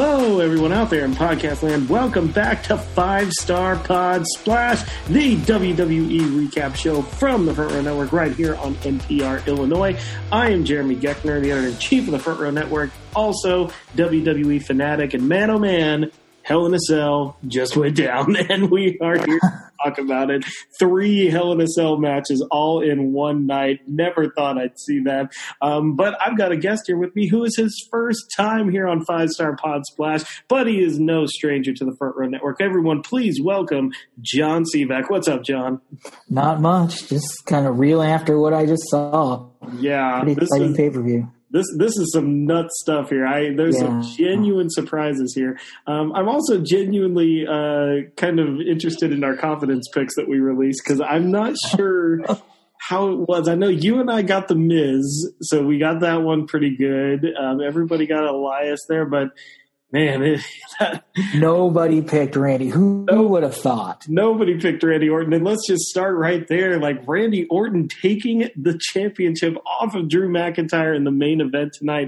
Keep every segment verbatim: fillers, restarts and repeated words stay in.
Hello, everyone out there in podcast land. Welcome back to Five Star Pod Splash, the W W E recap show from the Front Row Network right here on N P R Illinois. I am Jeremy Geckner, the editor-in-chief of the Front Row Network, also W W E fanatic, and man, oh man, Hell in a Cell just went down, and we are here to talk about it. Three Hell in a Cell matches all in one night. Never thought I'd see that. Um, but I've got a guest here with me who is his first time here on Five Star Pod Splash, but he is no stranger to the Front Row Network. Everyone, please welcome John Sivak. What's up, John? Not much. Just kind of reeling after what I just saw. Yeah. Pretty exciting pay-per-view. This this is some nuts stuff here. I There's yeah. some genuine surprises here. Um, I'm also genuinely uh, kind of interested in our confidence picks that we released because I'm not sure how it was. I know you and I got the Miz, so we got that one pretty good. Um, everybody got Elias there, but man, it, that, nobody picked Randy. Who, no, who would have thought? Nobody picked Randy Orton. And let's just start right there. Like Randy Orton taking the championship off of Drew McIntyre in the main event tonight.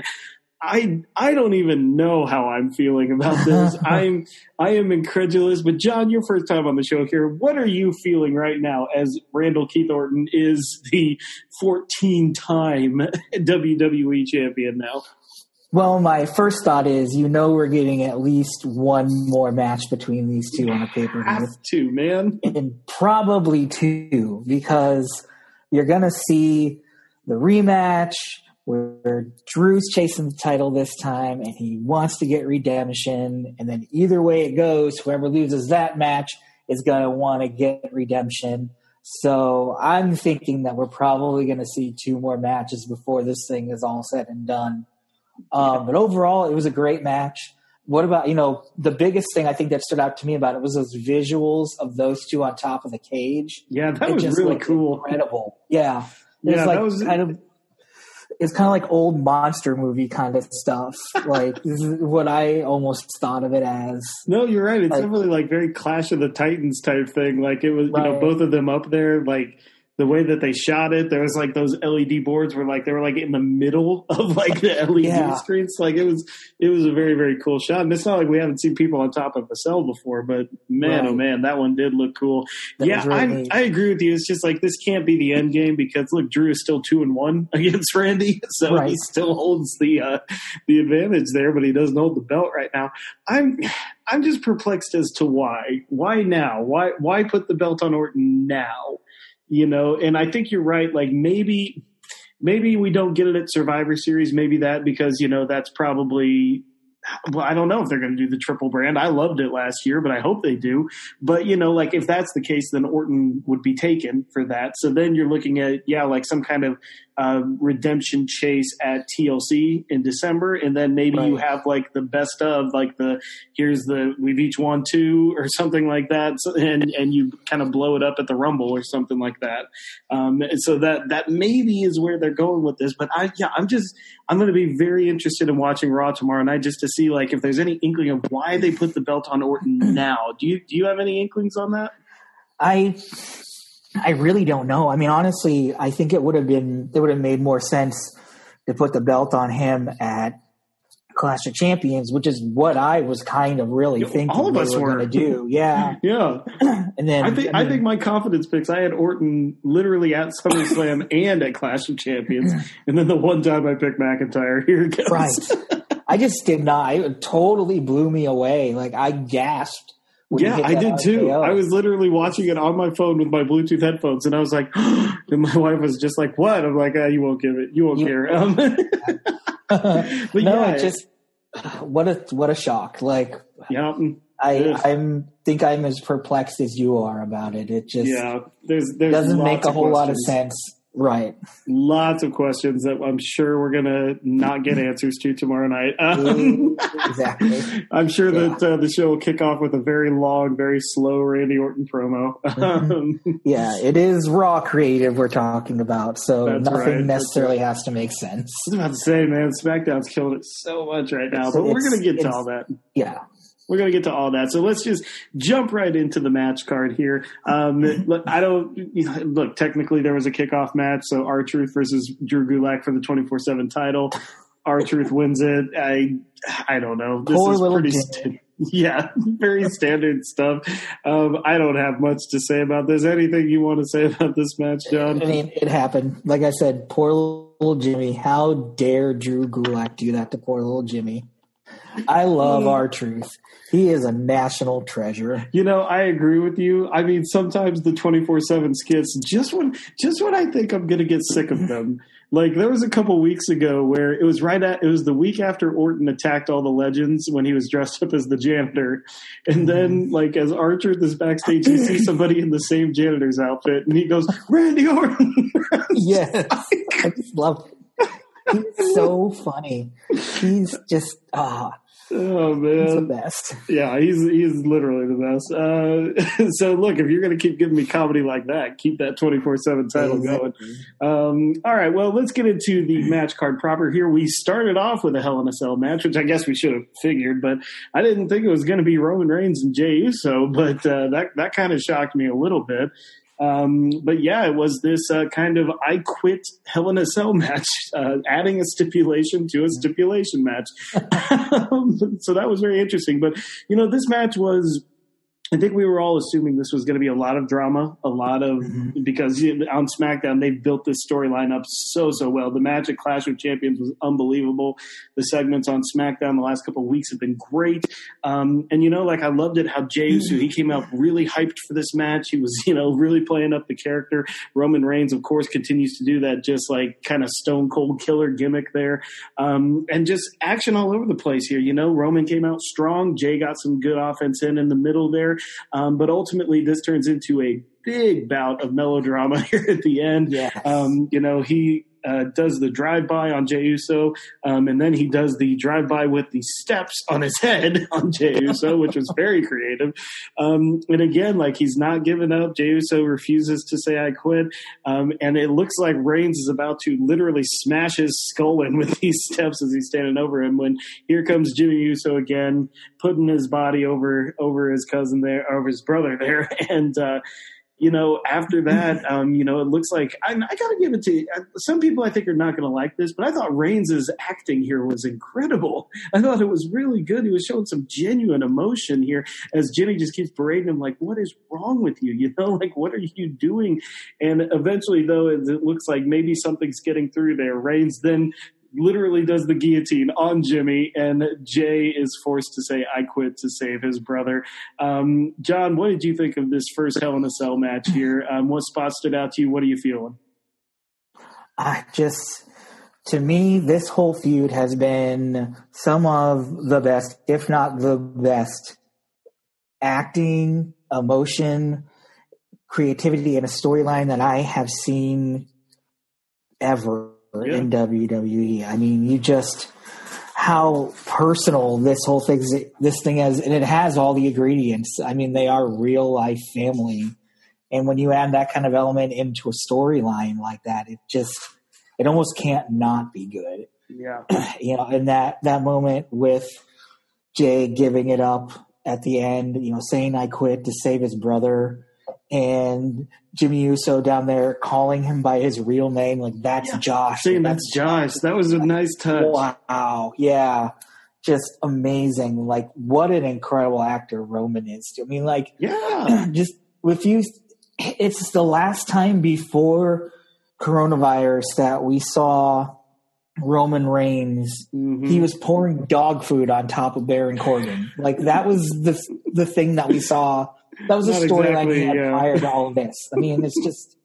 I I don't even know how I'm feeling about this. I'm I am incredulous. But John, your first time on the show here. What are you feeling right now as Randall Keith Orton is the fourteen-time W W E champion now? Well, my first thought is, you know, we're getting at least one more match between these two on a pay-per-view. Have to, man. And probably two, because you're going to see the rematch where Drew's chasing the title this time, and he wants to get redemption. And then either way it goes, whoever loses that match is going to want to get redemption. So I'm thinking that we're probably going to see two more matches before this thing is all said and done. Um, but overall, it was a great match. What about, you know, the biggest thing I think that stood out to me about it was those visuals of those two on top of the cage. Yeah, that it was just really cool. Incredible. Yeah. It yeah, was like that was kind of, it's kind of like old monster movie kind of stuff. Like, this is what I almost thought of it as. No, you're right. It's like, definitely like very Clash of the Titans type thing. Like it was, right. you know, both of them up there, like, the way that they shot it, there was like those L E D boards were like they were like in the middle of like the L E D yeah. screens. Like it was, it was a very very cool shot. And it's not like we haven't seen people on top of a cell before, but man, right. oh man, that one did look cool. That yeah, really I I agree with you. It's just like this can't be the end game because look, Drew is still two and one against Randy, so right. he still holds the uh, the advantage there, but he doesn't hold the belt right now. I'm. I'm just perplexed as to why. Why now? Why why put the belt on Orton now? You know, and I think you're right. Like maybe, maybe we don't get it at Survivor Series. Maybe that because, you know, that's probably, well, I don't know if they're going to do the triple brand. I loved it last year, but I hope they do. But, you know, like if that's the case, then Orton would be taken for that. So then you're looking at, yeah, like some kind of uh, redemption chase at T L C in December. And then maybe right. you have like the best of like the, here's the, we've each won two or something like that. So, and, and you kind of blow it up at the Rumble or something like that. Um, and so that, that maybe is where they're going with this. But I, yeah, I'm just, I'm going to be very interested in watching Raw tomorrow night just to see like if there's any inkling of why they put the belt on Orton now. Do you, do you have any inklings on that? I, I really don't know. I mean, honestly, I think it would have been, it would have made more sense to put the belt on him at Clash of Champions, which is what I was kind of really thinking all of us were, were going to do. Yeah. Yeah. And then I think, I, mean, I think my confidence picks, I had Orton literally at SummerSlam and at Clash of Champions. And then the one time I picked McIntyre, here it goes. Right. I just did not, it totally blew me away. Like I gasped. Yeah, I did too. I was literally watching it on my phone with my Bluetooth headphones, and I was like, and my wife was just like, "What?" I'm like, ah, "You won't give it. You won't you, care." Um, but no, yeah, it just what a what a shock. Like, yeah, I I'm think I'm as perplexed as you are about it. It just yeah, there's, there's doesn't make a whole questions. lot of sense. Right. Lots of questions that I'm sure we're going to not get answers to tomorrow night. Um, exactly. I'm sure yeah. that uh, the show will kick off with a very long, very slow Randy Orton promo. Um, yeah, it is Raw creative we're talking about, so nothing right. necessarily right. has to make sense. I was about to say, man, SmackDown's killing it so much right now, but we're going to get to all that. Yeah. We're going to get to all that. So let's just jump right into the match card here. Um, look, I don't you know, look, technically there was a kickoff match. So R-Truth versus Drew Gulak for the twenty-four seven title. R-Truth wins it. I I don't know. This Poor is little pretty Jimmy. st- yeah, very standard stuff. Um, I don't have much to say about this. Anything you want to say about this match, John? I mean, it happened. Like I said, poor little Jimmy. How dare Drew Gulak do that to poor little Jimmy? I love R-Truth. He is a national treasure. You know, I agree with you. I mean, sometimes the twenty-four seven skits, just when just when I think I'm going to get sick of them. Like, there was a couple weeks ago where it was right at, it was the week after Orton attacked all the legends when he was dressed up as the janitor. And then, like, as R-Truth is backstage, you see somebody in the same janitor's outfit, and he goes, Randy Orton! Yes. I just love it. He's so funny. He's just, ah. Oh, man. He's the best. Yeah, he's he's literally the best. Uh, so, look, if you're going to keep giving me comedy like that, keep that twenty-four seven title Exactly. going. Um, all right, well, let's get into the match card proper here. We started off with a Hell in a Cell match, which I guess we should have figured, but I didn't think it was going to be Roman Reigns and Jey Uso, but uh, that, that kind of shocked me a little bit. Um, but yeah, it was this uh, kind of I quit Hell in a Cell match, uh, adding a stipulation to a stipulation match. So that was very interesting. But, you know, this match was, I think we were all assuming this was going to be a lot of drama, a lot of, mm-hmm. because you know, on SmackDown, they've built this storyline up so, so well. The match at Clash of Champions was unbelievable. The segments on SmackDown the last couple of weeks have been great. Um, and, you know, like I loved it how Jey Uso, he came out really hyped for this match. He was, you know, really playing up the character. Roman Reigns, of course, continues to do that just like kind of stone cold killer gimmick there. Um, and just action all over the place here. You know, Roman came out strong. Jey got some good offense in in the middle there. Um, but ultimately, this turns into a big bout of melodrama here at the end. Yes. Um, you know, he uh, does the drive-by on Jey Uso, um, and then he does the drive-by with the steps on his head on Jey Uso, which was very creative. Um, and again, like, he's not giving up. Jey Uso refuses to say, I quit. Um, and it looks like Reigns is about to literally smash his skull in with these steps as he's standing over him, when here comes Jimmy Uso again, putting his body over, over his cousin there, over his brother there. And, uh, you know, after that, um, you know, it looks like I, I got to give it to some people. I think are not going to like this, but I thought Reigns' acting here was incredible. I thought it was really good. He was showing some genuine emotion here as Jimmy just keeps berating him, like, "What is wrong with you? You know, like, what are you doing?" And eventually, though, it, it looks like maybe something's getting through there. Reigns then literally does the guillotine on Jimmy, and Jey is forced to say, I quit, to save his brother. Um, John, what did you think of this first Hell in a Cell match here? Um, what spots stood out to you? What are you feeling? I just, to me, this whole feud has been some of the best, if not the best, acting, emotion, creativity, and a storyline that I have seen ever. Yeah. In W W E. I mean, you just, how personal this whole thing, this thing is, and it has all the ingredients. I mean, they are real life family. And when you add that kind of element into a storyline like that, it just, it almost can't not be good. Yeah. You know, and that, that moment with Jey giving it up at the end, you know, saying I quit to save his brother, and Jimmy Uso down there calling him by his real name, like, that's yeah. Josh. Saying that's Josh. That was a nice touch. Wow. Yeah. Just amazing. Like, what an incredible actor Roman is. I mean, like, yeah. just with you, it's the last time before coronavirus that we saw Roman Reigns. Mm-hmm. He was pouring dog food on top of Baron Corbin. Like, that was the the thing that we saw. That was a storyline exactly, he had yeah. prior to all of this. I mean, it's just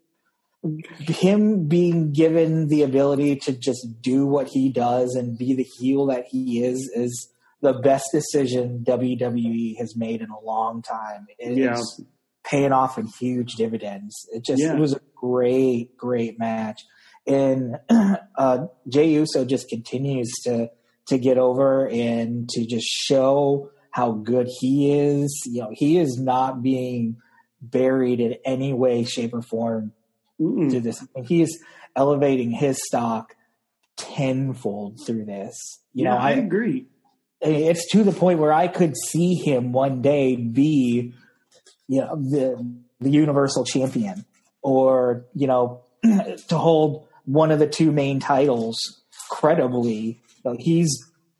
him being given the ability to just do what he does and be the heel that he is, is the best decision W W E has made in a long time. It yeah. is paying off in huge dividends. It just, yeah. it was a great, great match. And uh, Jey Uso just continues to, to get over and to just show how good he is. You know, he is not being buried in any way, shape, or form Mm-mm. through this. He is elevating his stock tenfold through this. You yeah, know, I, I agree. It's to the point where I could see him one day be, you know, the the Universal Champion, or, you know, to hold one of the two main titles credibly So he's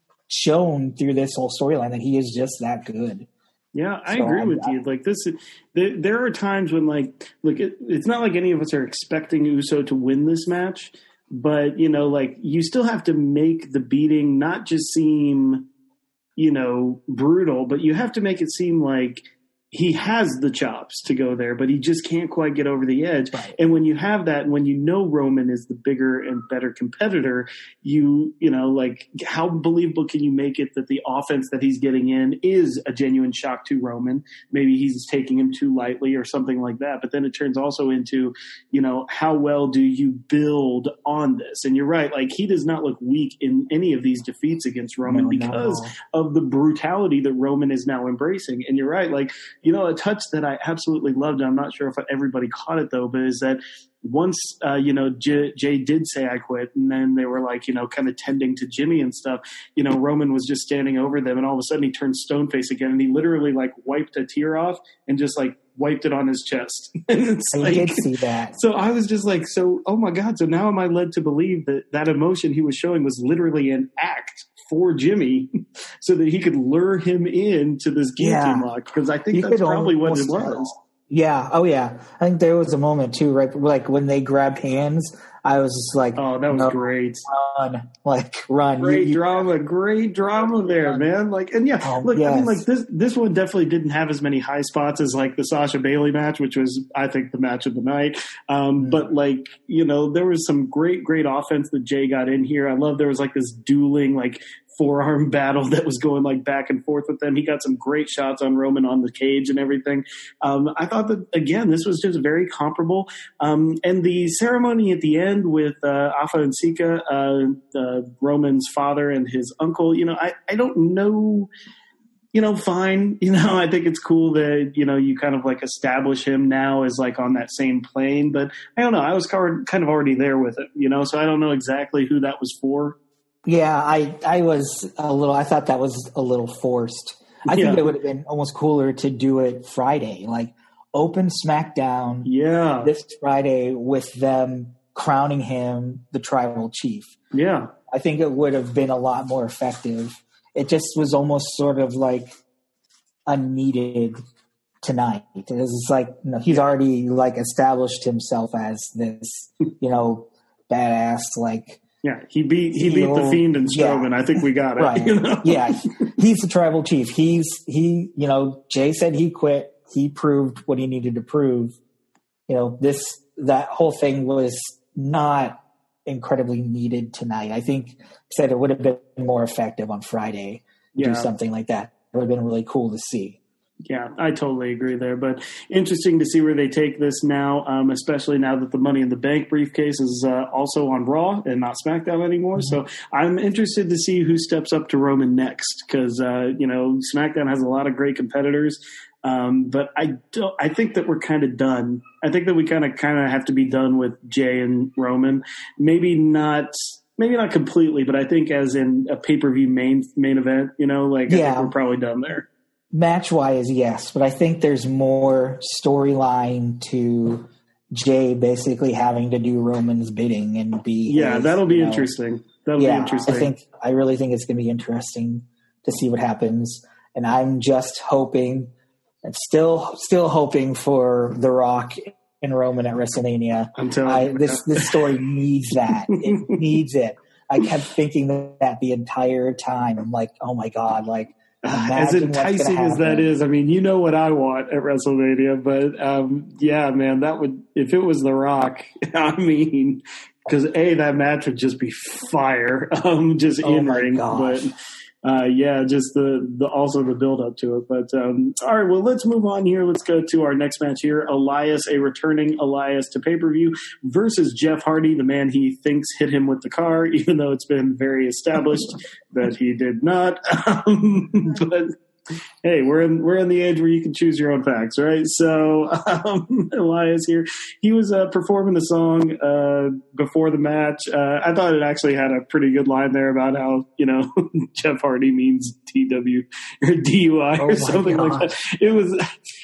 shown through this whole storyline that he is just that good. Yeah, I so agree I, with I, you. Like this, there, there are times when, like, look, it, it's not like any of us are expecting Uso to win this match, but you know, like you still have to make the beating not just seem, you know, brutal, but you have to make it seem like he has the chops to go there, but he just can't quite get over the edge. Right. And when you have that, and when you know Roman is the bigger and better competitor, you, you know, like how believable can you make it that the offense that he's getting in is a genuine shock to Roman? Maybe he's taking him too lightly or something like that. But then it turns also into, you know, how well do you build on this? And you're right. Like he does not look weak in any of these defeats against Roman no, because no. of the brutality that Roman is now embracing. And you're right. Like, you know, a touch that I absolutely loved, and I'm not sure if everybody caught it though, but is that once, uh, you know, J- Jay did say I quit, and then they were like, you know, kind of tending to Jimmy and stuff, you know, Roman was just standing over them, and all of a sudden he turned stone face again, and he literally like wiped a tear off and just like wiped it on his chest. And it's I like, did see that. So I was just like, so, oh my God, so now am I led to believe that that emotion he was showing was literally an act for Jimmy so that he could lure him into this guillotine Yeah. lock? Because I think You that's could probably what it almost was. tell. Yeah. Oh, yeah. I think there was a moment too, right? Like when they grabbed hands, I was just like, Oh, that was no, great. run, like run. Great You- you- drama, great drama there, man. Like, and yeah, Oh, look, I yes. mean, like this, this one definitely didn't have as many high spots as like the Sasha Bailey match, which was, I think, the match of the night. Um, Mm. But like, you know, there was some great, great offense that Jay got in here. I love there was like this dueling, like forearm battle that was going like back and forth with them. He got some great shots on Roman on the cage and everything. Um, I thought that again, this was just very comparable. Um, and the ceremony at the end with, uh, Afa and Sika, uh, uh, Roman's father and his uncle, you know, I, I don't know, you know, fine. You know, I think it's cool that, you know, you kind of like establish him now as like on that same plane, but I don't know. I was kind of already there with it, you know, so I don't know exactly who that was for. Yeah, I, I was a little, I thought that was a little forced. I Yeah. think it would have been almost cooler to do it Friday, like open SmackDown Yeah. this Friday with them crowning him the tribal chief. Yeah. I think it would have been a lot more effective. It just was almost sort of like unneeded tonight. It was like, you know, he's already like established himself as this, you know, badass, like, Yeah. He beat, he beat the Heel. Fiend and Strowman. Yeah. I think we got it. right. You know? Yeah. He's the tribal chief. He's, he, you know, Jay said he quit. He proved what he needed to prove. You know, this, that whole thing was not incredibly needed tonight. I think said it would have been more effective on Friday. Yeah. Do something like that. It would have been really cool to see. Yeah, I totally agree there. But interesting to see where they take this now, um, especially now that the Money in the Bank briefcase is uh, also on Raw and not SmackDown anymore. Mm-hmm. So I'm interested to see who steps up to Roman next because, uh, you know, SmackDown has a lot of great competitors. Um, but I don't, I think that we're kind of done. I think that we kind of kind of have to be done with Jay and Roman. Maybe not. Maybe not completely, but I think as in a pay-per-view main main event, you know, like I Yeah. think we're probably done there. Match wise, yes, but I think there's more storyline to Jay basically having to do Roman's bidding and be. Yeah, his, that'll be you know, interesting. That'll yeah, be interesting. I think I really think it's going to be interesting to see what happens, and I'm just hoping, and still still hoping for The Rock and Roman at WrestleMania. I'm telling I, you, this this story needs that. It needs it. I kept thinking that the entire time. I'm like, oh my god, like. As Imagine what's gonna enticing as that happen. is, I mean, you know what I want at WrestleMania, but um, yeah, man, that would if it was The Rock. I mean, because a that match would just be fire, um, just Oh in my ring. gosh. But uh, yeah, just the the also the build up to it. But um, all right, well, let's move on here. Let's go to our next match here: Elias, a returning Elias to pay per view versus Jeff Hardy, the man he thinks hit him with the car, even though it's been very established that he did not. Um, but hey, we're in we're in the age where you can choose your own facts, right? So um, Elias here, he was uh, performing the song uh, before the match. Uh, I thought it actually had a pretty good line there about how you know Jeff Hardy means T W or D U I Oh or my something like God. that. It was.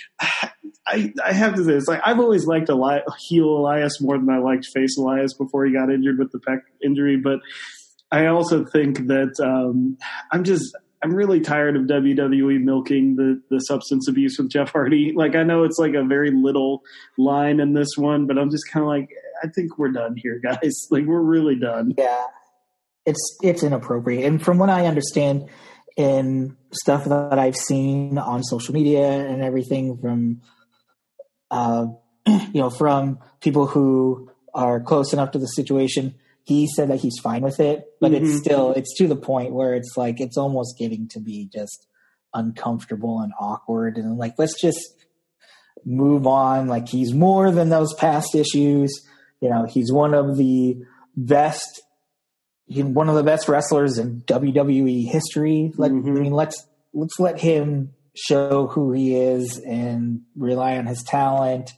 I, I have to say, it's like I've always liked Eli- heel Elias more than I liked face Elias before he got injured with the pec injury, but I also think that um, I'm just I'm really tired of W W E milking the the substance abuse with Jeff Hardy. Like, I know it's like a very little line in this one, but I'm just kind of like, I think we're done here, guys. Like, we're really done. Yeah, it's it's inappropriate. And from what I understand, in stuff that I've seen on social media and everything from, uh, you know, from people who are close enough to the situation, he said that he's fine with it, but mm-hmm. it's still, it's to the point where it's like, it's almost getting to be just uncomfortable and awkward. And like, let's just move on. Like, he's more than those past issues. You know, he's one of the best He's one of the best wrestlers in W W E history. Let, mm-hmm. I mean, let's let's let him show who he is and rely on his talent,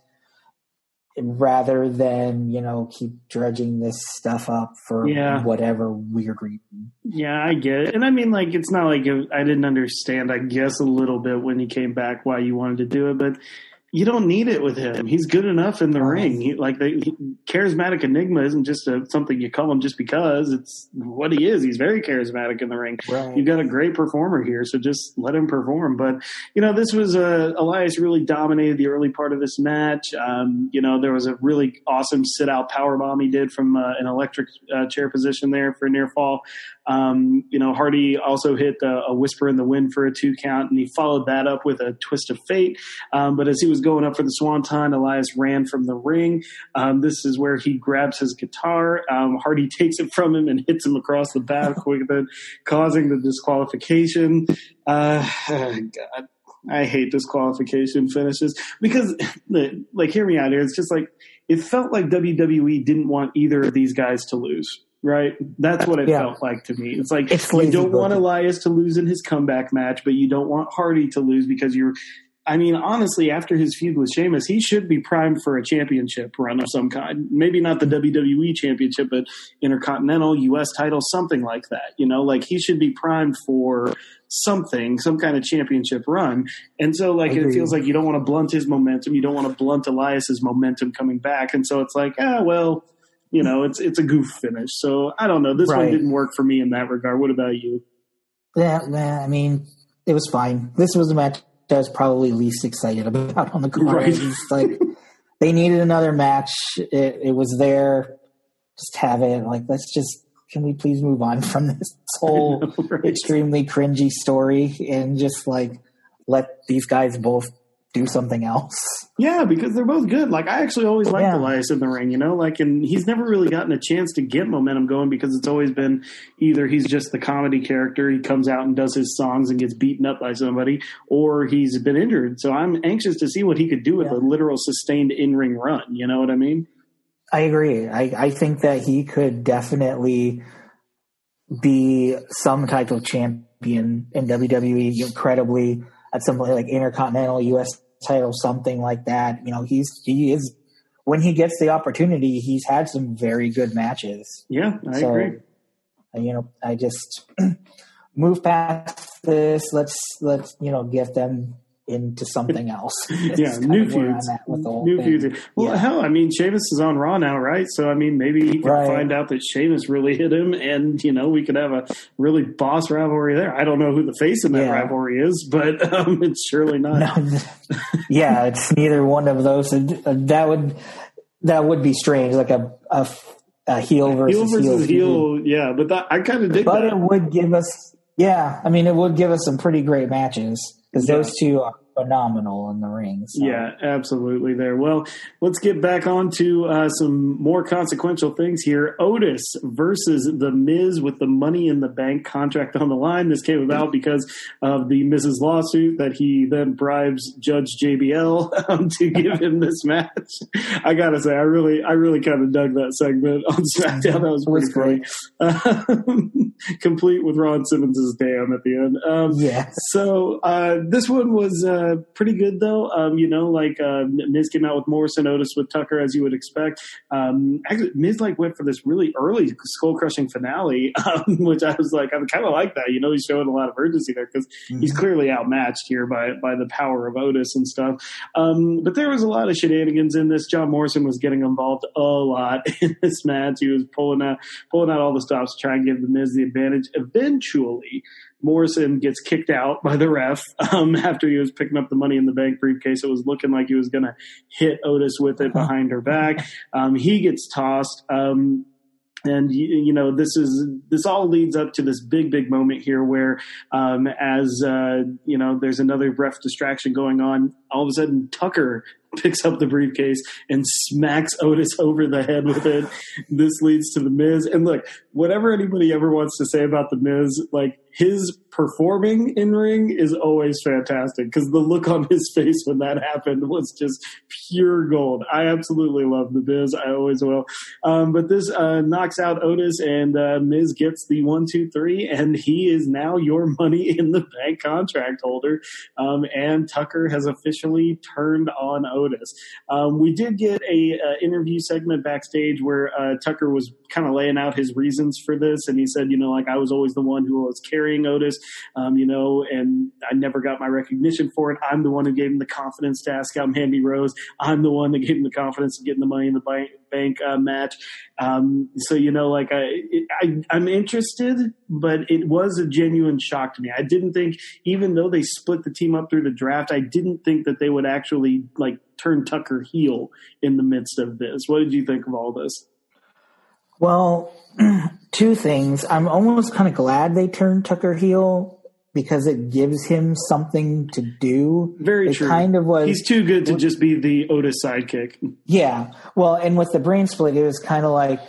rather than, you know, keep dredging this stuff up for yeah. whatever weird reason. Yeah, I get it. And I mean, like, it's not like it, I didn't understand, I guess, a little bit when he came back why you wanted to do it, but you don't need it with him. He's good enough in the right. ring. He, like the he, charismatic enigma isn't just a, something you call him just because. It's what he is. He's very charismatic in the ring. Right. You've got a great performer here, so just let him perform. But, you know, this was uh, Elias really dominated the early part of this match. Um, you know, there was a really awesome sit-out powerbomb he did from uh, an electric uh, chair position there for a near fall. Um, you know, Hardy also hit a, a whisper in the wind for a two count, and he followed that up with a twist of fate. Um, but as he was going up for the swanton, Elias ran from the ring. Um, this is where he grabs his guitar. Um, Hardy takes it from him and hits him across the back with it, causing the disqualification. Uh, oh God, I hate disqualification finishes because, like, hear me out here. It's just like, it felt like W W E didn't want either of these guys to lose. Right? That's what it yeah. felt like to me. It's like, it's you don't want Elias to lose in his comeback match, but you don't want Hardy to lose because you're, I mean, honestly, after his feud with Sheamus, he should be primed for a championship run of some kind. Maybe not the W W E championship, but Intercontinental, U S title, something like that. You know, like, he should be primed for something, some kind of championship run. And so, like, it feels like you don't want to blunt his momentum. You don't want to blunt Elias's momentum coming back. And so it's like, ah, well, you know, it's it's a goof finish. So I don't know. This right. one didn't work for me in that regard. What about you? Yeah, yeah, I mean, it was fine. This was the match I was probably least excited about on the card. Right. It's like, they needed another match. It, it was there. Just have it. Like, let's just, can we please move on from this whole know, right. extremely cringy story and just, like, let these guys both do something else. Yeah, because they're both good. Like, I actually always liked yeah. Elias in the ring, you know, like, and he's never really gotten a chance to get momentum going because it's always been either he's just the comedy character, he comes out and does his songs and gets beaten up by somebody, or he's been injured. So I'm anxious to see what he could do with yeah. a literal sustained in-ring run. You know what I mean? I agree. I, I think that he could definitely be some type of champion in W W E, incredibly, at some point, like Intercontinental, U S title, something like that. You know, he's he is, when he gets the opportunity, he's had some very good matches. Yeah, I so, agree. You know, I just move past this. Let's let's you know get them into something else. yeah, new feuds. New feuds. Well, yeah. hell, I mean, Sheamus is on Raw now, right? So, I mean, maybe he can right. find out that Sheamus really hit him, and, you know, we could have a really boss rivalry there. I don't know who the face in that yeah. rivalry is, but um, it's surely not. No, yeah, it's neither one of those. That would that would be strange, like a a, a heel versus heel. Versus heel, heel yeah, but that, I kind of dig but that. But it would give us, yeah, I mean, it would give us some pretty great matches. Because yeah. those two are phenomenal in the ring. So. Yeah, absolutely there. Well, let's get back on to uh, some more consequential things here. Otis versus The Miz with the Money in the Bank contract on the line. This came about because of the Miz's lawsuit that he then bribes Judge J B L um, to give him this match. I gotta say, I really, I really kind of dug that segment on SmackDown. That was pretty great. Uh, complete with Ron Simmons' damn at the end. Um, yeah. So uh, this one was. Uh, uh, pretty good though. Um, you know, like uh, Miz came out with Morrison, Otis with Tucker, as you would expect. Um, actually, Miz like went for this really early skull crushing finale, um, which I was like, I kind of like that. You know, he's showing a lot of urgency there because mm-hmm. he's clearly outmatched here by by the power of Otis and stuff. Um, but there was a lot of shenanigans in this. John Morrison was getting involved a lot in this match. He was pulling out pulling out all the stops to try and give the Miz the advantage. Eventually, Morrison gets kicked out by the ref um, after he was picking up the Money in the Bank briefcase. It was looking like he was going to hit Otis with it behind her back. Um, he gets tossed. Um, And, you know, this is, this all leads up to this big, big moment here where, um, as, uh, you know, there's another ref distraction going on. All of a sudden, Tucker picks up the briefcase and smacks Otis over the head with it. This leads to the Miz. And look, whatever anybody ever wants to say about the Miz, like, his performing in ring is always fantastic because the look on his face when that happened was just pure gold. I absolutely love the Miz. I always will. Um, but this uh, knocks out Otis, and uh, Miz gets the one, two, three, and he is now your Money in the Bank contract holder. Um, and Tucker has officially turned on Otis. Um, we did get a uh, interview segment backstage where uh, Tucker was kind of laying out his reasons for this, and he said, you know, like, I was always the one who was carrying Otis, um, you know, and I never got my recognition for it. I'm the one who gave him the confidence to ask out Mandy Rose. I'm the one that gave him the confidence of getting the Money in the Bank, bank uh, match. Um, so, you know, like, I, it, I, I'm interested, but it was a genuine shock to me. I didn't think, even though they split the team up through the draft, I didn't think that they would actually, like, turn Tucker heel in the midst of this. What did you think of all this? Well, two things. I'm almost kind of glad they turned Tucker heel because it gives him something to do. Very it true. Kind of was, He's too good to just be the Otis sidekick. Yeah. Well, and with the brain split, it was kind of like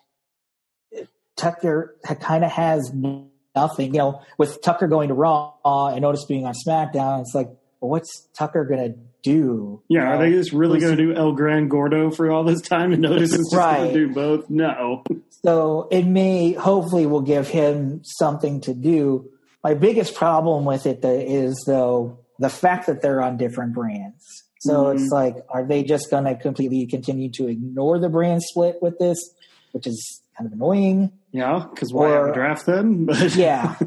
Tucker kind of has nothing. You know, with Tucker going to Raw and Otis being on SmackDown, it's like, well, what's Tucker going to do? Yeah, you know? Are they just really going to do El Gran Gordo for all this time and Otis is just right. going to do both? No. So it may, hopefully will give him something to do. My biggest problem with it is, though, the fact that they're on different brands. So mm-hmm. it's like, are they just going to completely continue to ignore the brand split with this, which is kind of annoying? Yeah, because why or, have a draft then? yeah.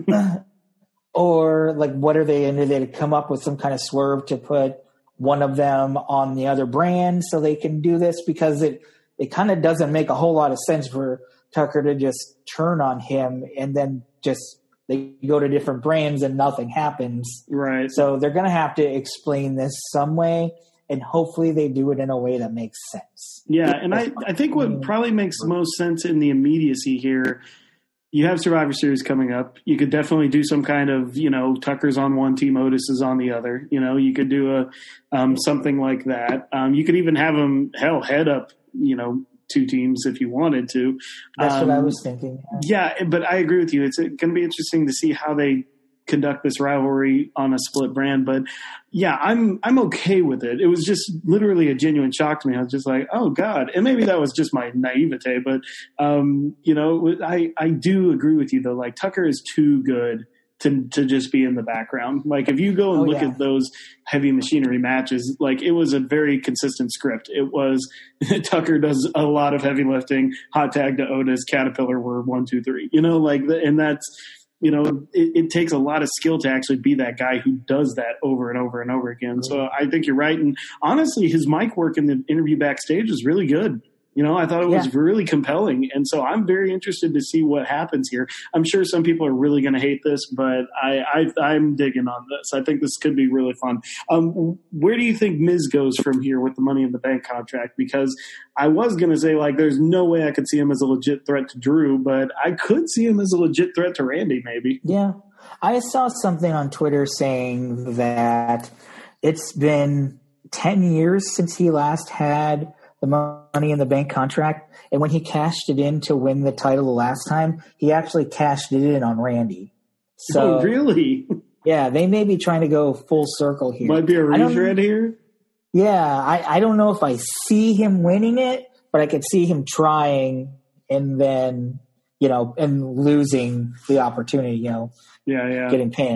Or, like, what are they into? They to come up with some kind of swerve to put one of them on the other brand so they can do this? Because it, it kind of doesn't make a whole lot of sense for Tucker to just turn on him and then just they go to different brands and nothing happens. Right. So they're going to have to explain this some way, and hopefully they do it in a way that makes sense. Yeah, and I, I think what probably makes most sense in the immediacy here, you have Survivor Series coming up. You could definitely do some kind of, you know, Tucker's on one team, Otis is on the other. You know, you could do a um, something like that. Um, you could even have them, hell, head up, you know, two teams if you wanted to. That's um, what I was thinking. Yeah. yeah, but I agree with you. It's going to be interesting to see how they conduct this rivalry on a split brand. But yeah, I'm I'm okay with it. It was just literally a genuine shock to me. I was just like, oh God. And maybe that was just my naivete, but um, you know, I, I do agree with you though. Like Tucker is too good to to just be in the background. Like if you go and oh, look yeah. at those heavy machinery matches, like it was a very consistent script. It was Tucker does a lot of heavy lifting, hot tag to Otis, Caterpillar were one, two, three, you know, like, the, and that's, you know, it, it takes a lot of skill to actually be that guy who does that over and over and over again. Mm-hmm. So I think you're right. And honestly, his mic work in the interview backstage was really good. You know, I thought it was yeah. really compelling. And so I'm very interested to see what happens here. I'm sure some people are really going to hate this, but I, I, I'm digging on this. I think this could be really fun. Um, where do you think Miz goes from here with the Money in the Bank contract? Because I was going to say, like, there's no way I could see him as a legit threat to Drew, but I could see him as a legit threat to Randy, maybe. Yeah. I saw something on Twitter saying that it's been ten years since he last had the Money in the Bank contract. And when he cashed it in to win the title the last time, he actually cashed it in on Randy. So, oh, really? Yeah, they may be trying to go full circle here. Might be a retread here? Yeah, I, I don't know if I see him winning it, but I could see him trying and then, you know, and losing the opportunity, you know, yeah, yeah. getting pinned.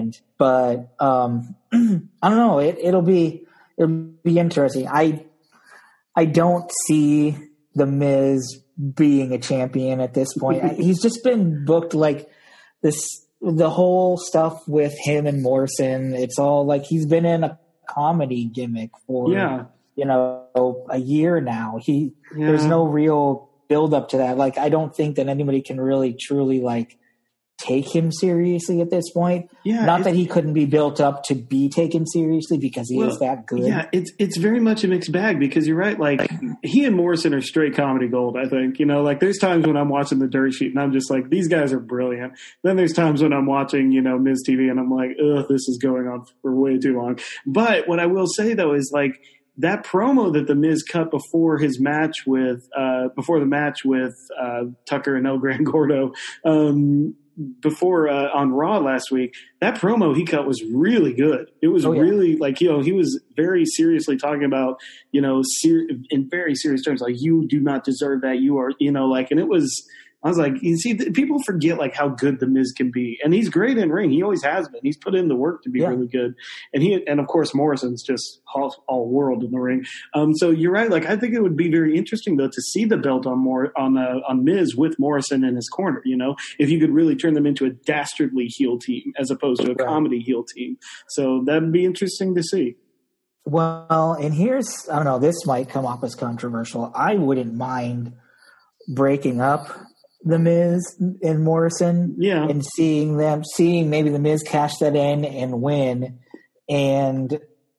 but um, I don't know. It, it'll be it'll be interesting. I I don't see The Miz being a champion at this point. He's just been booked like this. The whole stuff with him and Morrison, it's all like he's been in a comedy gimmick for yeah. you know a year now. He yeah. There's no real build up to that. Like I don't think that anybody can really truly like take him seriously at this point. Yeah, not that he couldn't be built up to be taken seriously because he well, is that good. Yeah, it's it's very much a mixed bag because you're right. Like he and Morrison are straight comedy gold. I think you know. Like there's times when I'm watching the Dirt Sheet and I'm just like, these guys are brilliant. Then there's times when I'm watching you know Miz T V and I'm like, ugh, this is going on for way too long. But what I will say though is like that promo that the Miz cut before his match with uh, before the match with uh, Tucker and El Gran Gordo. Um, before uh, on Raw last week, that promo he cut was really good. It was oh, yeah. really like, you know, he was very seriously talking about, you know, ser- in very serious terms, like you do not deserve that. You are, you know, like, and it was, I was like, you see, people forget like how good the Miz can be, and he's great in ring. He always has been. He's put in the work to be yeah. really good, and he and of course Morrison's just all, all world in the ring. Um, so you're right. Like I think it would be very interesting though to see the belt on more on uh, on Miz with Morrison in his corner. You know, if you could really turn them into a dastardly heel team as opposed to a right. comedy heel team. So that'd be interesting to see. Well, and here's I don't know. This might come off as controversial. I wouldn't mind breaking up The Miz and Morrison, yeah, and seeing them, seeing maybe The Miz cash that in and win, and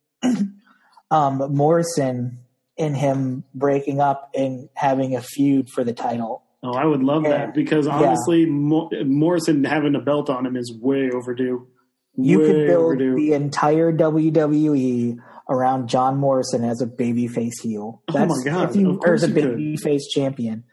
um, Morrison and him breaking up and having a feud for the title. Oh, I would love and, that because honestly, yeah. Mo- Morrison having a belt on him is way overdue. You way could build overdue. the entire W W E around John Morrison as a babyface heel. That's, oh my god! If you, of course or as a you could. babyface champion.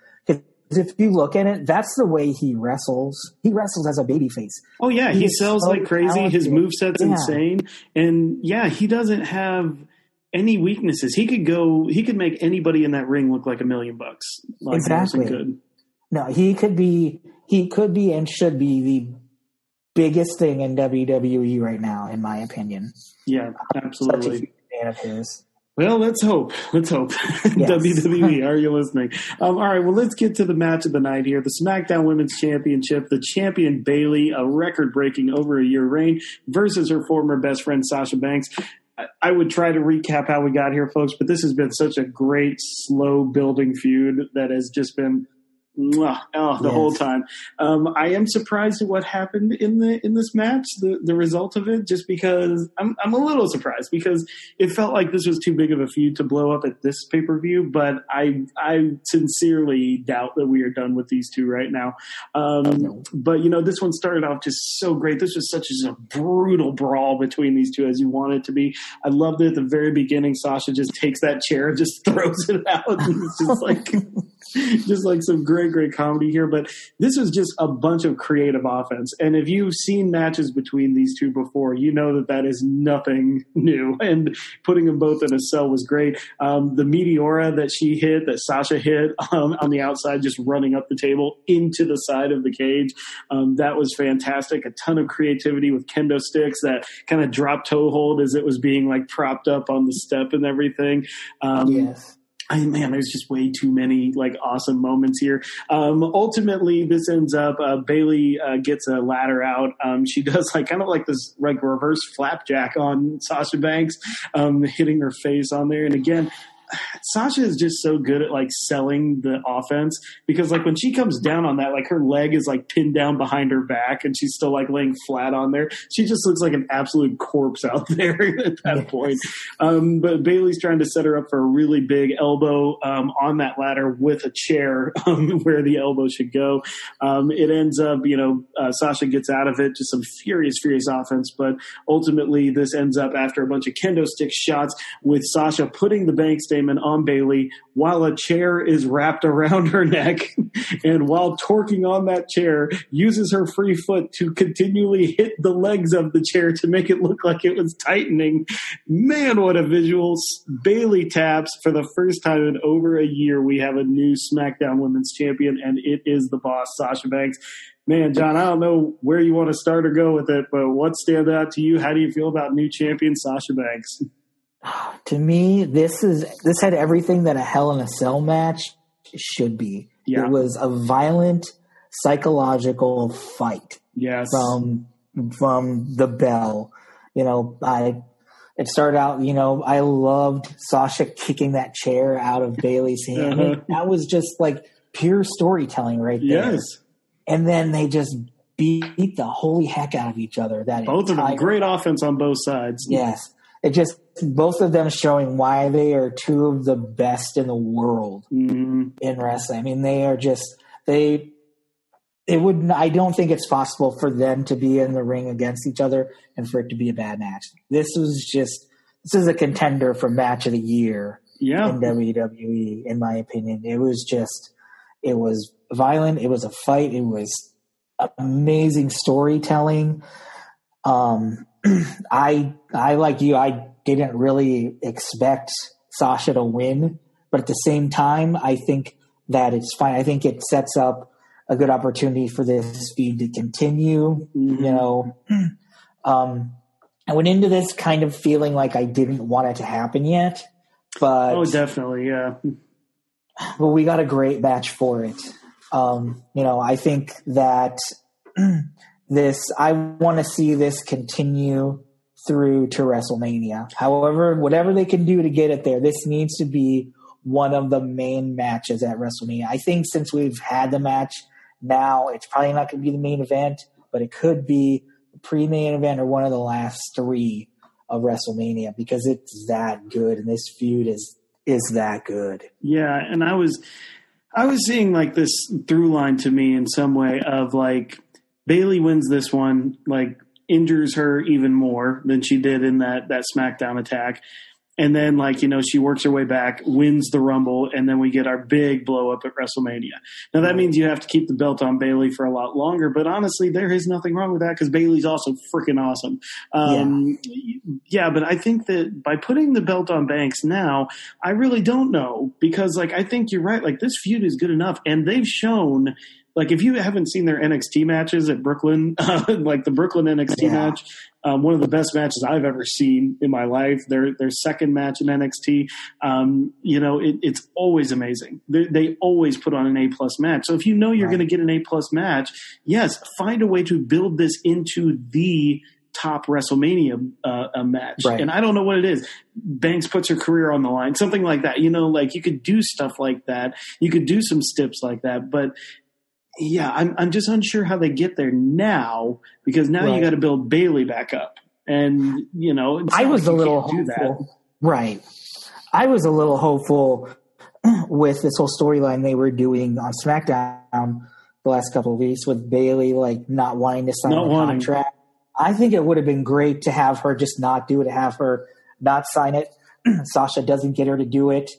If you look at it, that's the way he wrestles. He wrestles as a babyface. Oh, yeah. He, he sells so like crazy. Talented. His moveset's yeah. insane. And, yeah, he doesn't have any weaknesses. He could go – he could make anybody in that ring look like a million bucks. Like exactly. Could. No, he could be – he could be and should be the biggest thing in W W E right now, in my opinion. Yeah, absolutely. Such a huge fan of his. Well, let's hope. Let's hope. Yes. W W E, are you listening? Um, all right, well, let's get to the match of the night here. The SmackDown Women's Championship, the champion Bayley, a record-breaking over-a-year reign, versus her former best friend Sasha Banks. I, I would try to recap how we got here, folks, but this has been such a great, slow-building feud that has just been mwah, oh, the yes. whole time. Um, I am surprised at what happened in the in this match, the, the result of it, just because I'm I'm a little surprised because it felt like this was too big of a feud to blow up at this pay-per-view, but I I sincerely doubt that we are done with these two right now. Um, oh, no. But, you know, this one started off just so great. This was such a brutal brawl between these two as you want it to be. I loved it at the very beginning. Sasha just takes that chair and just throws it out. And it's just like... just like some great, great comedy here. But this was just a bunch of creative offense. And if you've seen matches between these two before, you know that that is nothing new. And putting them both in a cell was great. Um, the Meteora that she hit, that Sasha hit um, on the outside, just running up the table into the side of the cage, um, that was fantastic. A ton of creativity with kendo sticks, that kind of drop toe hold as it was being like propped up on the step and everything. Um, yes. I, man, there's just way too many like awesome moments here. Um, ultimately, this ends up uh, Bayley uh, gets a ladder out. Um, she does like kind of like this like reverse flapjack on Sasha Banks, um, hitting her face on there. And again, Sasha is just so good at like selling the offense because like when she comes down on that, like her leg is like pinned down behind her back and she's still like laying flat on there. She just looks like an absolute corpse out there at that yes. point. Um, but Bayley's trying to set her up for a really big elbow um, on that ladder with a chair um, where the elbow should go. Um, it ends up, you know, uh, Sasha gets out of it, just some furious, furious offense. But ultimately this ends up after a bunch of kendo stick shots with Sasha putting the Banks down Heyman on Bayley while a chair is wrapped around her neck, and while torquing on that chair, uses her free foot to continually hit the legs of the chair to make it look like it was tightening. Man, what a visual. Bayley taps. For the first time in over a year, we have a new SmackDown Women's Champion, and it is the boss, Sasha Banks. Man, John, I don't know where you want to start or go with it, but what stands out to you? How do you feel about new champion Sasha Banks? To me, this is this had everything that a Hell in a Cell match should be. Yeah. It was a violent, psychological fight. Yes. From from the bell. You know, I it started out, you know, I loved Sasha kicking that chair out of Bayley's hand. Uh-huh. That was just like pure storytelling right there. Yes. And then they just beat the holy heck out of each other. That both entire, of them, great offense on both sides. Yes. It just, both of them showing why they are two of the best in the world mm-hmm. in wrestling. I mean, they are just, they, it wouldn't, I don't think it's possible for them to be in the ring against each other and for it to be a bad match. This was just, this is a contender for match of the year yeah. in W W E, in my opinion. It was just, it was violent. It was a fight. It was amazing storytelling. Um, I, I like you, I didn't really expect Sasha to win, but at the same time, I think that it's fine. I think it sets up a good opportunity for this feud to continue. Mm-hmm. You know, um, I went into this kind of feeling like I didn't want it to happen yet, but oh, definitely. Yeah. But we got a great match for it. Um, you know, I think that this, I want to see this continue through to WrestleMania. However, whatever they can do to get it there, this needs to be one of the main matches at WrestleMania. I think since we've had the match now, it's probably not going to be the main event, but it could be the pre-main event or one of the last three of WrestleMania because it's that good, and this feud is is that good. Yeah, and I was I was seeing like this through line to me in some way of like Bayley wins this one, like injures her even more than she did in that that SmackDown attack. And then, like, you know, she works her way back, wins the Rumble, and then we get our big blow up at WrestleMania. Now, that means you have to keep the belt on Bayley for a lot longer, but honestly, there is nothing wrong with that because Bayley's also freaking awesome. Um, yeah. yeah, but I think that by putting the belt on Banks now, I really don't know because, like, I think you're right. Like, this feud is good enough, and they've shown – like, if you haven't seen their N X T matches at Brooklyn, uh, like the Brooklyn N X T yeah. match, um, one of the best matches I've ever seen in my life. Their their second match in N X T, um, you know, it, it's always amazing. They, they always put on an A-plus match. So if you know you're right. going to get an A-plus match, yes, find a way to build this into the top WrestleMania uh, a match. Right. And I don't know what it is. Banks puts her career on the line, something like that. You know, like you could do stuff like that. You could do some steps like that, but yeah, I'm I'm just unsure how they get there now because now right. you got to build Bayley back up, and you know I was like a little hopeful, right? I was a little hopeful with this whole storyline they were doing on SmackDown the last couple of weeks with Bayley like not wanting to sign not the wanting. contract. I think it would have been great to have her just not do it, to have her not sign it. Sasha doesn't get her to do it,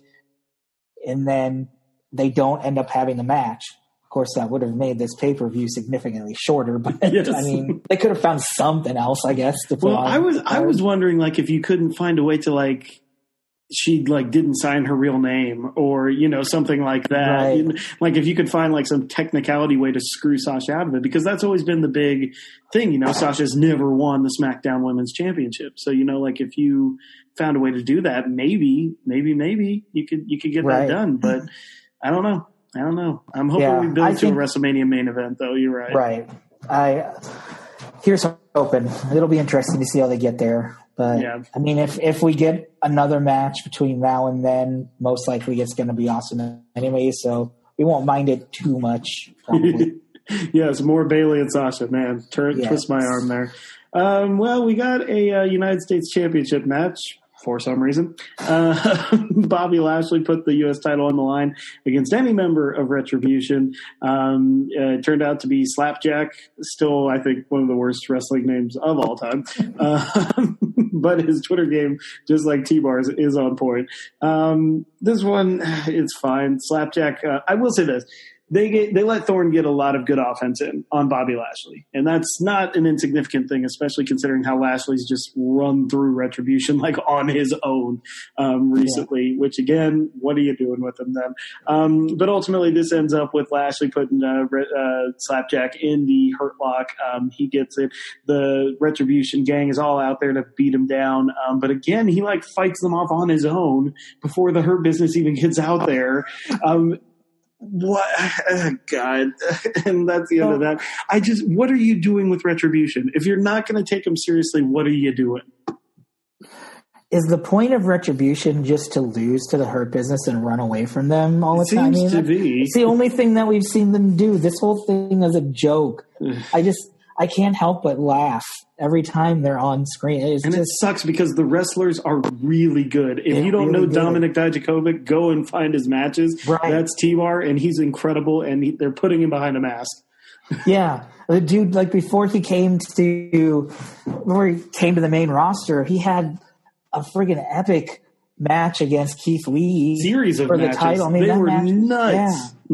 and then they don't end up having a match. Of course, that would have made this pay-per-view significantly shorter, but yes. I mean, they could have found something else, I guess. To put well, on I was I was wondering, like, if you couldn't find a way to, like, she like didn't sign her real name, or you know, something like that. Right. You know, like, if you could find like some technicality way to screw Sasha out of it, because that's always been the big thing. You know, Sasha's never won the SmackDown Women's Championship, so you know, like if you found a way to do that, maybe, maybe, maybe you could you could get right. that done. But I don't know. I don't know. I'm hoping yeah, we build I to think, a WrestleMania main event, though. You're right. Right. I here's hoping. It'll be interesting to see how they get there. But yeah. I mean, if if we get another match between now and then, most likely it's going to be awesome anyway. So we won't mind it too much. Yes, more Bayley and Sasha. Man, turn, yes. twist my arm there. Um, well, we got a uh, United States Championship match. for some reason. Uh, Bobby Lashley put the U S title on the line against any member of Retribution. Um, uh, it turned out to be Slapjack, still, I think, one of the worst wrestling names of all time. Uh, but his Twitter game, just like T-Bar's, is on point. Um, this one, it's fine. Slapjack, uh, I will say this. They get, they let Thorne get a lot of good offense in on Bobby Lashley. And that's not an insignificant thing, especially considering how Lashley's just run through Retribution like on his own um, recently, yeah. Which, again, what are you doing with him then? Um, but ultimately, this ends up with Lashley putting uh, uh, Slapjack in the Hurt Lock. Um, he gets it. The Retribution gang is all out there to beat him down. Um, but again, he like fights them off on his own before the Hurt Business even gets out there. Um, What oh God, and that's the end of that. I just, what are you doing with Retribution? If you're not going to take them seriously, what are you doing? Is the point of Retribution just to lose to the Hurt Business and run away from them all the it time? Seems to be. It's the only thing that we've seen them do. This whole thing is a joke. I just, I can't help but laugh every time they're on screen. It's and just, it sucks because the wrestlers are really good. If you don't really know good. Dominic Dijakovic, go and find his matches. Right. That's T-Bar, and he's incredible, and he, they're putting him behind a mask. Yeah. The dude, like before he came to, before he came to the main roster, he had a friggin' epic match against Keith Lee. Series of for matches. The title. I mean, they that were match, nuts. Yeah.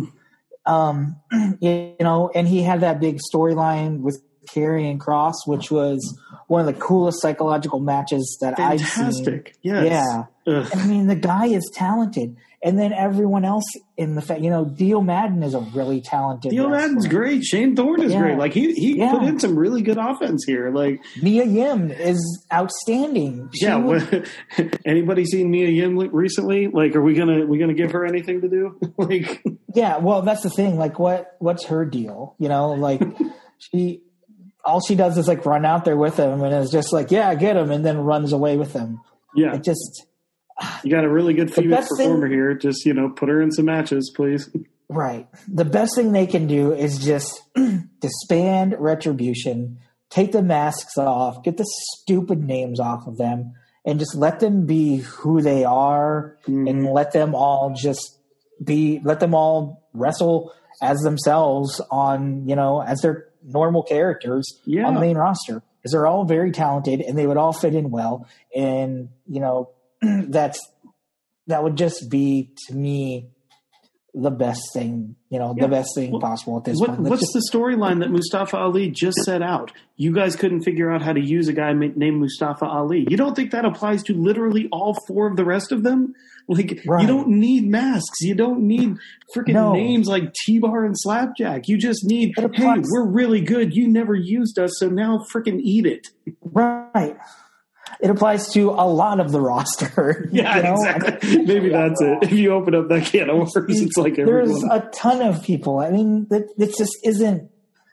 Um, you know, and he had that big storyline with Karrion Kross, which was one of the coolest psychological matches that I've seen. Fantastic. Yes. Yeah. Ugh. I mean, the guy is talented. And then everyone else in the fa- you know, Dio Madden is a really talented Dio wrestler. Madden's great. Shane Thorne is Yeah. great. Like he he Yeah. put in some really good offense here. Like Mia Yim is outstanding. She yeah, was- what, anybody seen Mia Yim recently? Like, are we gonna we gonna give her anything to do? Like, yeah. Well, that's the thing. Like, what what's her deal? You know, like she. All she does is like run out there with him and is just like, yeah, get him, and then runs away with him. yeah, It just you got a really good female best performer thing- here. Just you know, put her in some matches, please. right. The best thing they can do is just disband Retribution, take the masks off, get the stupid names off of them, and just let them be who they are, Mhm. and let them all just be, let them all wrestle as themselves on, you know, as their normal characters Yeah. on the main roster, because they're all very talented and they would all fit in well. And, you know, that's, that would just be to me the best thing, you know, Yeah. the best thing Well, possible at this What, point. Let's what's just- the storyline that Mustafa Ali just set out? You guys couldn't figure out how to use a guy ma- named Mustafa Ali. You don't think that applies to literally all four of the rest of them? Like, Right. you don't need masks. You don't need freaking No. names like T-Bar and Slapjack. You just need, It hey, applies- we're really good. You never used us, so now freaking eat it. right. It applies to a lot of the roster. Yeah, you know? exactly. Maybe that's it. If you open up that can of worms, it's like There's everyone. a ton of people. I mean, that it just isn't.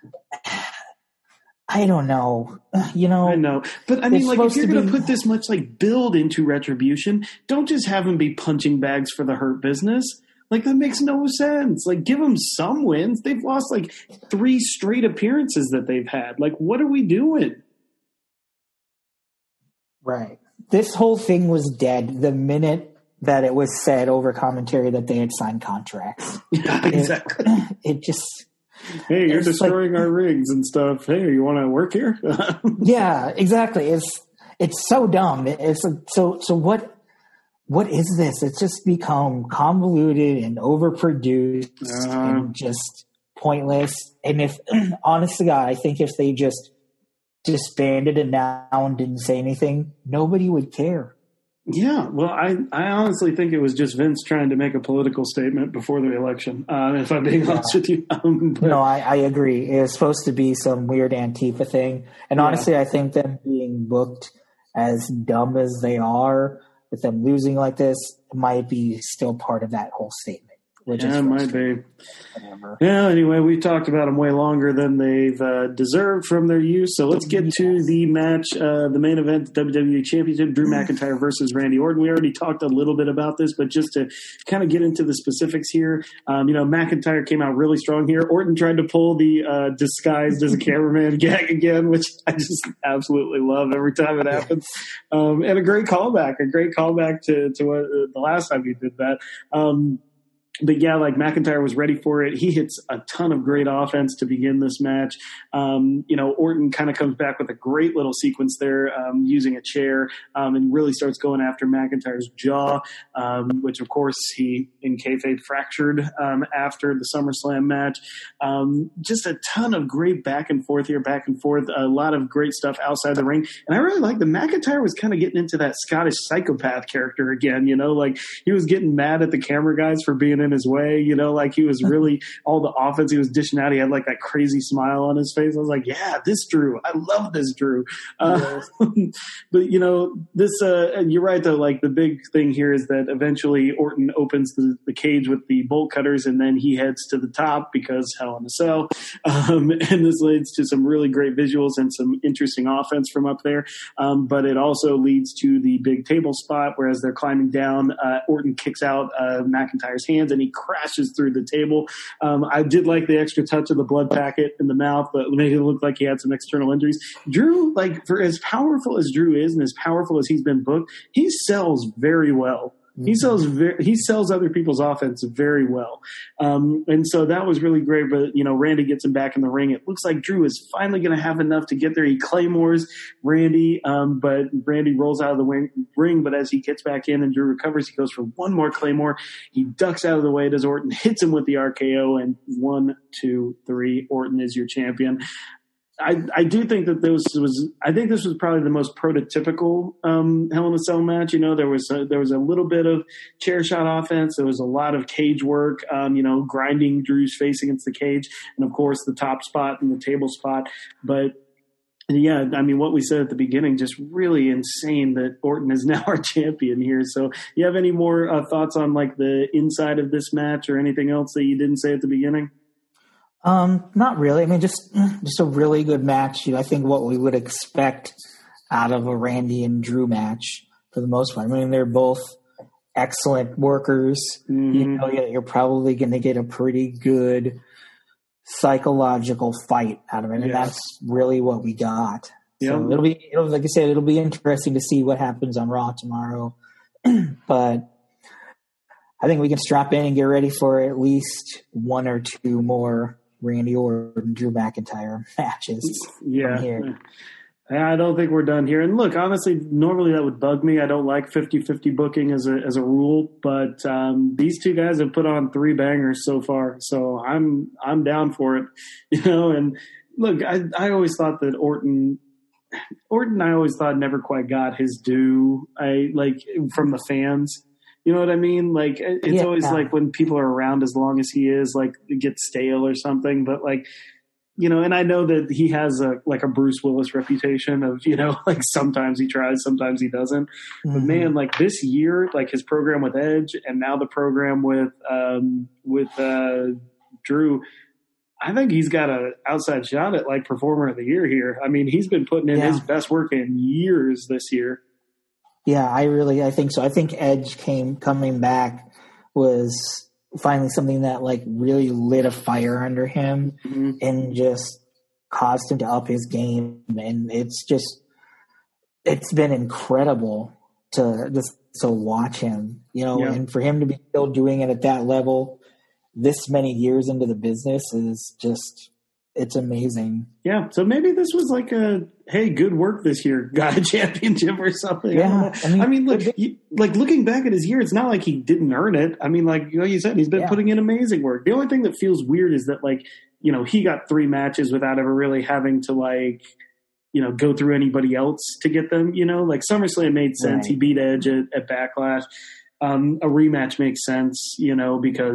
I don't know. You know, I know. But I mean, It's like, if supposed you're to going to be- put this much, like, build into Retribution, don't just have them be punching bags for the Hurt Business. Like, that makes no sense. Like, give them some wins. They've lost, like, three straight appearances that they've had. Like, what are we doing? right. This whole thing was dead the minute that it was said over commentary that they had signed contracts. Yeah, exactly. It just, Hey, you're it's destroying our rings and stuff. Hey, you want to work here? yeah, exactly. It's it's so dumb. It's so so what what is this? It's just become convoluted and overproduced Uh. and just pointless. And if, honest to God, I think if they just disbanded it now and didn't say anything, nobody would care. Yeah, well, I, I honestly think it was just Vince trying to make a political statement before the election, uh, if I'm being honest with you. Um, but, No, I, I agree. It was supposed to be some weird Antifa thing. And Yeah. honestly, I think them being booked as dumb as they are, with them losing like this, might be still part of that whole statement. Which yeah, is it might be. Whatever. Yeah, anyway, we talked about them way longer than they've uh, deserved from their use. So let's get to the match, uh, the main event, the W W E Championship, Drew McIntyre versus Randy Orton. We already talked a little bit about this, but just to kind of get into the specifics here, um, you know, McIntyre came out really strong here. Orton tried to pull the uh, disguised as a cameraman gag again, which I just absolutely love every time it happens. Um, and a great callback, a great callback to, to what, uh, the last time he did that. Um, But yeah, like McIntyre was ready for it. He hits a ton of great offense to begin this match. Um, you know, Orton kind of comes back with a great little sequence there, um, using a chair, um, and really starts going after McIntyre's jaw, um, which of course he in kayfabe fractured um, after the SummerSlam match. Um, just a ton of great back and forth here, back and forth. A lot of great stuff outside the ring, and I really like that McIntyre was kind of getting into that Scottish psychopath character again. You know, like he was getting mad at the camera guys for being in his way, you know, like he was really all the offense he was dishing out. He had like that crazy smile on his face. I was like, yeah, this Drew, I love this Drew. Uh, but you know, this, uh, you're right though. Like the big thing here is that eventually Orton opens the, the cage with the bolt cutters and then he heads to the top because Hell in a Cell. Um, and this leads to some really great visuals and some interesting offense from up there. Um, but it also leads to the big table spot, whereas they're climbing down, uh, Orton kicks out uh, McIntyre's hands and he crashes through the table. Um, I did like the extra touch of the blood packet in the mouth, but made it look like he had some external injuries. Drew, like for as powerful as Drew is and as powerful as he's been booked, he sells very well. He sells very, he sells other people's offense very well. Um, and so that was really great. But, you know, Randy gets him back in the ring. It looks like Drew is finally going to have enough to get there. He claymores Randy, um, but Randy rolls out of the wing, ring. But as he gets back in and Drew recovers, he goes for one more claymore. He ducks out of the way. Does Orton hits him with the R K O, and one, two, three. Orton is your champion. I, I do think that this was I think this was probably the most prototypical um, Hell in a Cell match. You know, there was a, there was a little bit of chair shot offense. There was a lot of cage work. Um, you know, grinding Drew's face against the cage, and of course the top spot and the table spot. But yeah, I mean, what we said at the beginning, just really insane that Orton is now our champion here. So, you have any more uh, thoughts on like the inside of this match or anything else that you didn't say at the beginning? Um, not really. I mean, just just a really good match. I think what we would expect out of a Randy and Drew match for the most part. I mean, they're both excellent workers. Mm-hmm. You know, you're probably going to get a pretty good psychological fight out of it, and yeah. that's really what we got. Yep. So it'll be, it'll, like I said, it'll be interesting to see what happens on Raw tomorrow. But I think we can strap in and get ready for at least one or two more Randy Orton, Drew McIntyre matches. Yeah. Here. I don't think we're done here. And look, honestly, normally that would bug me. I don't like fifty-fifty booking as a as a rule, but um, these two guys have put on three bangers so far, so I'm I'm down for it. You know, and look, I I always thought that Orton Orton I always thought never quite got his due. I like from the fans. You know what I mean? Like, it's yeah, always yeah. like when people are around as long as he is, like, it gets stale or something. But, like, you know, and I know that he has a like a Bruce Willis reputation of, you know, like sometimes he tries, sometimes he doesn't. Mm-hmm. But, man, like this year, like his program with Edge and now the program with um, with uh, Drew, I think he's got an outside shot at, like, Performer of the Year here. I mean, he's been putting in yeah. his best work in years this year. Yeah, I really, I think so. I think Edge came coming back was finally something that like really lit a fire under him mm-hmm. and just caused him to up his game. And it's just, it's been incredible to just to watch him, you know, yeah. and for him to be still doing it at that level this many years into the business is just, it's amazing. Yeah. So maybe this was like a, hey, good work this year, got a championship or something. Yeah. I, I mean, I mean look, you, like looking back at his year, it's not like he didn't earn it. I mean, like, you know, you said, he's been yeah. putting in amazing work. The only thing that feels weird is that, like, you know, he got three matches without ever really having to, like, you know, go through anybody else to get them, you know, like SummerSlam made sense. Right. He beat Edge at, at Backlash. Um, a rematch makes sense, you know, because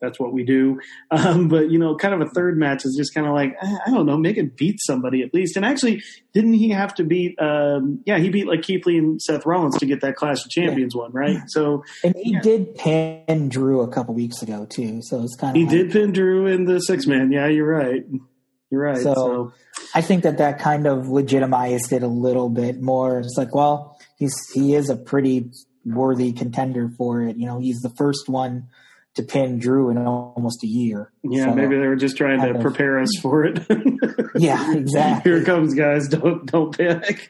that's what we do. Um, but, you know, kind of a third match is just kind of like, I don't know, make it beat somebody at least. And actually, didn't he have to beat, um, yeah, he beat like Keith Lee and Seth Rollins to get that Clash of Champions yeah. one, right? So, and he yeah. did pin Drew a couple weeks ago too. So it's kind of he like, did pin Drew in the six man. Yeah, you're right. You're right. So, so I think that that kind of legitimized it a little bit more. It's like, well, he's he is a pretty worthy contender for it. You know, he's the first one to pin Drew in almost a year. Yeah, so, maybe they were just trying to of, prepare us for it. Yeah, exactly. Here it comes, guys. Don't don't panic.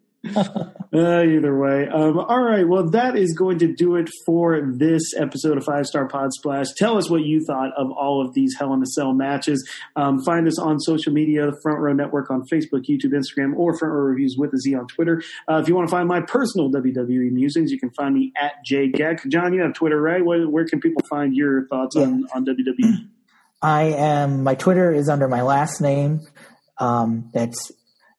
Uh, either way. Um, all right. Well, that is going to do it for this episode of Five Star Pod Splash. Tell us what you thought of all of these Hell in a Cell matches. Um, find us on social media, the Front Row Network on Facebook, YouTube, Instagram, or Front Row Reviews with a Z on Twitter. Uh, if you want to find my personal W W E musings, you can find me at J Geck. John, you have Twitter, right? Where, where can people find your thoughts yeah. on, on W W E? I am, my Twitter is under my last name. Um, that's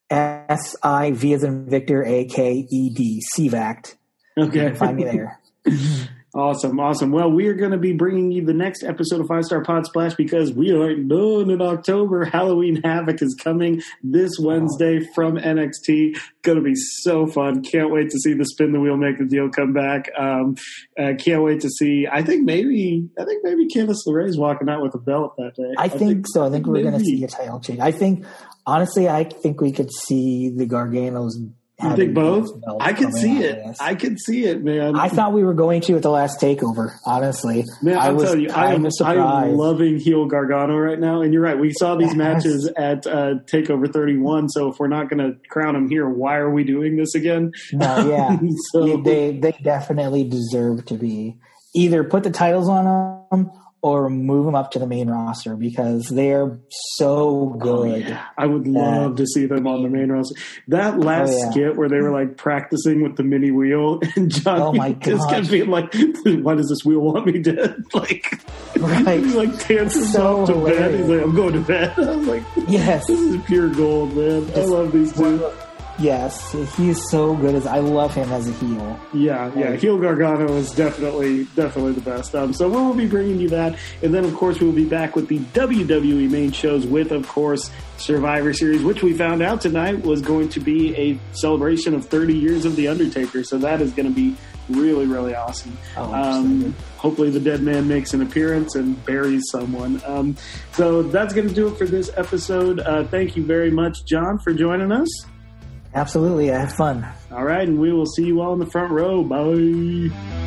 S I V as in Victor, A K E D, C V A C T. Okay. You can find me there. Awesome, awesome. Well, we are going to be bringing you the next episode of Five Star Pod Splash because we are done in October. Halloween Havoc is coming this Wednesday from N X T. Going to be so fun. Can't wait to see the Spin the Wheel Make the Deal come back. Um, uh, can't wait to see. I think maybe I think maybe Candice LeRae's walking out with a belt that day. I, I think, think so. I think we're going to see a title change. I think honestly, I think we could see the Garganos. You think both? I could see it. I could see it, man. I thought we were going to at the last takeover, honestly. Man, I I'll was tell you, I am, I am loving heel Gargano right now. And you're right. We saw these yes. matches at uh, TakeOver thirty-one. So if we're not going to crown him here, why are we doing this again? No, yeah. so, they, they definitely deserve to be either put the titles on them or move them up to the main roster because they're so good. Oh, yeah. I would love to see them on the main roster. That last oh, yeah. skit where they were like practicing with the mini wheel and Johnny oh my just kept being like, why does this wheel want me dead? Like, right. he like dances so off to hilarious. bed. He's like, I'm going to bed. I was like, yes. This is pure gold, man. Just, I love these two. Yes, he's so good. As I love him as a heel. Yeah, yeah. Heel Gargano is definitely, definitely the best. Um, so we'll be bringing you that. And then, of course, we'll be back with the W W E main shows with, of course, Survivor Series, which we found out tonight was going to be a celebration of thirty years of The Undertaker. So that is going to be really, really awesome. Oh, um, hopefully the dead man makes an appearance and buries someone. Um, so that's going to do it for this episode. Uh, thank you very much, John, for joining us. Absolutely. I had fun. All right. And we will see you all in the front row. Bye.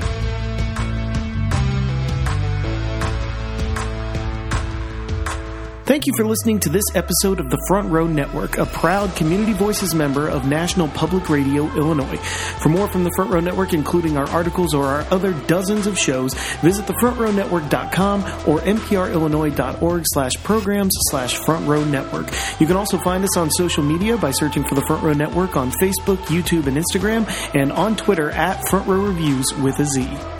Thank you for listening to this episode of the Front Row Network, a proud Community Voices member of National Public Radio, Illinois. For more from the Front Row Network, including our articles or our other dozens of shows, visit the front row network dot com or nprillinois.org slash programs slash Front Row Network. You can also find us on social media by searching for the Front Row Network on Facebook, YouTube, and Instagram, and on Twitter at Front Row Reviews with a Z.